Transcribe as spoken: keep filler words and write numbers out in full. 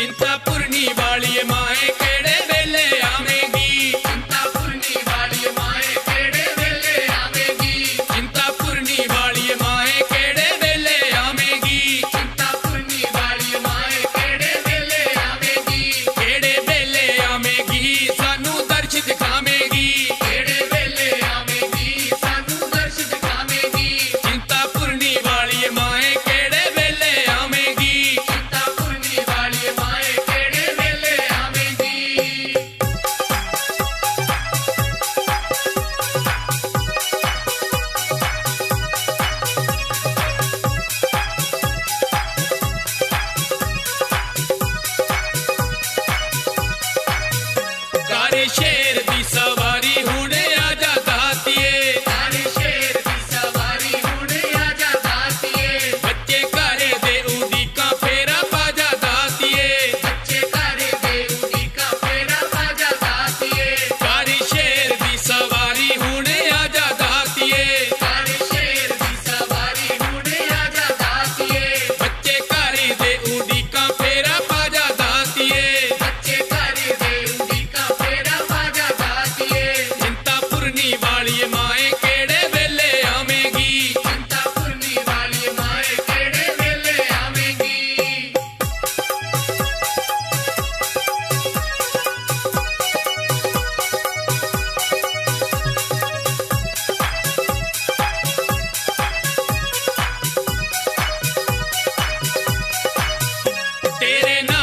चिंतापुरनी वाली माए केड़े वेले आवेगी, चिंतापुरनी वाली माए केड़े वेले आवेगी, चिंतापुरनी वाली माए केड़े वेले आवेगी, चिंतापुरनी वाली माए केड़े वेले आवेगी, केड़े वेले आवेगी सानू दर्श दिखावेगी, केड़े वेले आवेगी सानू दर्श दिखावेगी, चिंतापुरनी वाली माए केड़े वेले आवेगी। चिंतापुरनी वाली माए केड़े वेले आवेगी। कारे शेर दी सवारी हुणे आजा दातिए, कारे शेर दी सवारी हुणे आजा दातिए, बच्चे कारे दे उड़ीका फेरा बाजा दातिए, बच्चे कारे दे उड़ीका फेरा बाजा दातिए, कारे शेर दी सवारी हुणे आजा दातिए, कारे शेर दी सवारी हुणे आजा दातिए, बच्चे कारे दे उड़ीका फेरा बाजा दातिए, बच्चे कारे दे उड़ीका फेरा बाजा दातिए, चिंतापुरनी वाली माए केड़े वेले आवेगी, चिंतापुरनी वाली माए केड़े वेले आवेगी। तेरे